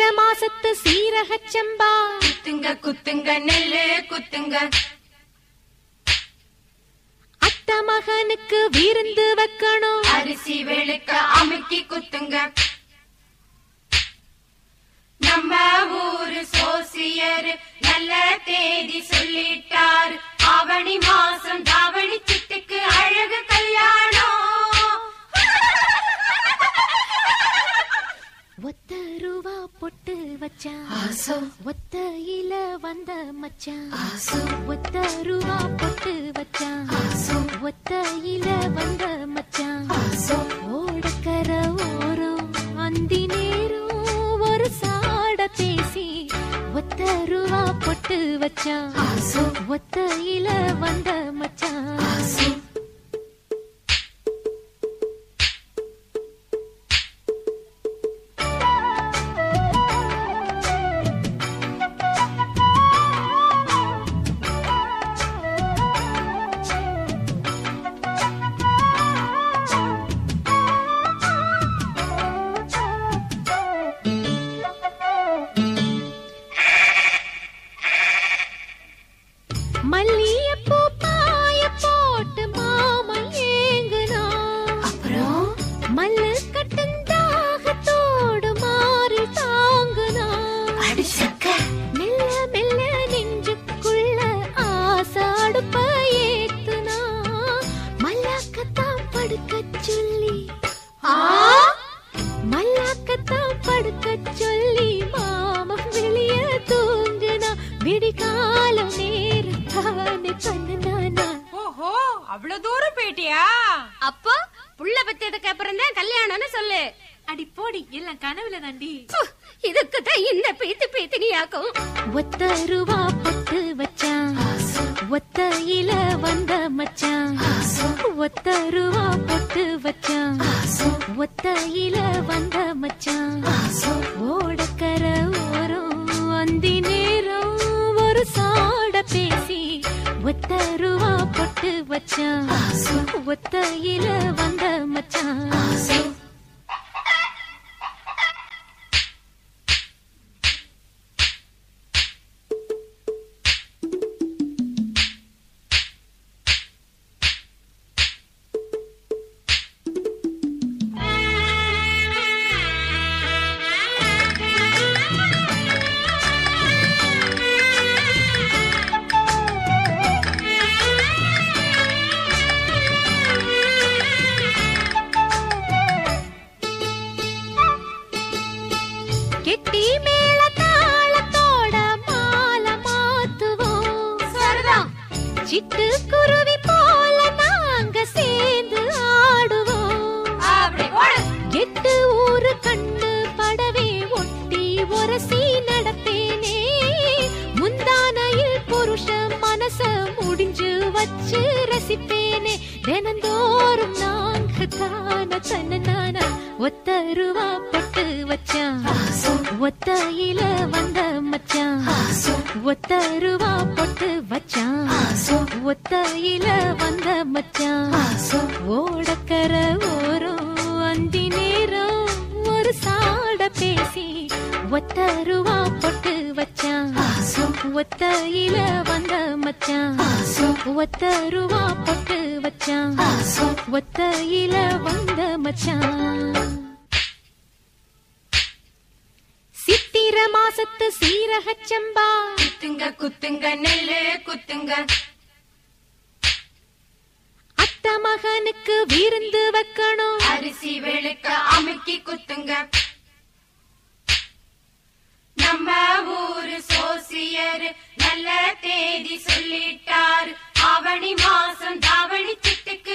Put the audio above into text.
சித்திர மாசத்து சீரகச் சம்பா குத்துங்க குத்துங்க நெல்லு குத்துங்க. அத்த மகனுக்கு விருந்து வைக்கணும் அரிசி வெளுக்க அமுக்கி குத்துங்க. நம்ம ஊரு சோசியர் நல்ல தேதி சொல்லிட்டார். ஆவணி மாசம் தாவணி சிட்டுக்கு அழகு கல்யாணம். ஒத்த ரூபா பொட்டு வச்சான் ஒத்தையில வந்த மச்சான். ஒத்த ரூபா பொட்டு வச்சான் ஒத்தையில வந்த மச்சான். ஓடக்கர ஓரம் அந்தி நேரம் ஒரு சாட பேசி ஒத்த ரூபா பொட்டு வச்சான் ஒத்தையில வந்த மச்சான். மல்லியப்பூ பாய போட்டு மாமன் ஏங்குனா. அப்புறம் மல்லு கட்டுந்தாகத்தோடு மாறி தாங்குனா. மெல்ல மெல்ல நெஞ்சுக்குள்ள ஆசாடுப்ப ஏத்துனா. மல்லாக்கத்தான் படுக்கச் சொல்லி மல்லாக்கத்தான் படுக்கச் சொல்லி மாமன் வெளிய தூங்குனா. விடிகாலம் நேரம் ஓஹோ, அவ்வளவு தூரம் போயிட்டியா? அப்போ புள்ள பத்ததுக்கு அப்புறம் தான் கல்யாணம்னு சொல்லு. அடி போடி, எல்லாம் கனவுல தாண்டி. இதுக்குதான் இந்த பீத்து பீத்தினியாக்கும். ஒத்த ரூபா பொட்டு வச்சான் ஒத்தையில வந்த மச்சான். ஒத்த ரூபா பொட்டு வச்சான் ஒத்தையில வந்த மச்சான். ஓடக்கர ஓரம் அந்தி நேரம் ஒரு சாட பேசி ஒத்த ரூபா பொட்டு வச்சான் ஒத்தையில வந்த மச்சான். கெட்டி மேல தாளத்தோட மாலை மாத்துவோம். சரிதான். சிட்டு குருவி போல நாங்க சேர்ந்து ஆடுவோம். எட்டு ஊரு கண்ணு படவே ஒட்டி ஒரசி நடப்பேனே. முந்தானையில் புருஷ மனச முடிஞ்சு வச்சு ரசிப்பேனே. தினந்தோறும் நாங்க தான தன்னான ஒத்த ரூபா பொட்டு வச்சான் ஒத்தையில வந்த மச்சான். ஒத்த ரூபா பொட்டு வச்சான் ஒத்தையில வந்த மச்சான். ஓடக்கர ஓரம் அந்தி நேரம் ஒரு சாட பேசி ஒத்த ரூபா பொட்டு வச்சான் ஒத்தையில வந்த மச்சான். ஒத்த ரூபா பொட்டு வச்சான் ஒத்தையில வந்த மச்சான். சித்திர மாசத்து சீரகச் சம்பா குத்துங்க குத்துங்க நெல்லு குத்துங்க. அத்த மகனுக்கு விருந்து வைக்கணும் அரிசி வெளுக்க அமுக்கி குத்துங்க. நம்ம ஊரு சோசியர் நல்ல தேதி சொல்லிட்டார். ஆவணி மாசம் தாவணி சிட்டுக்கு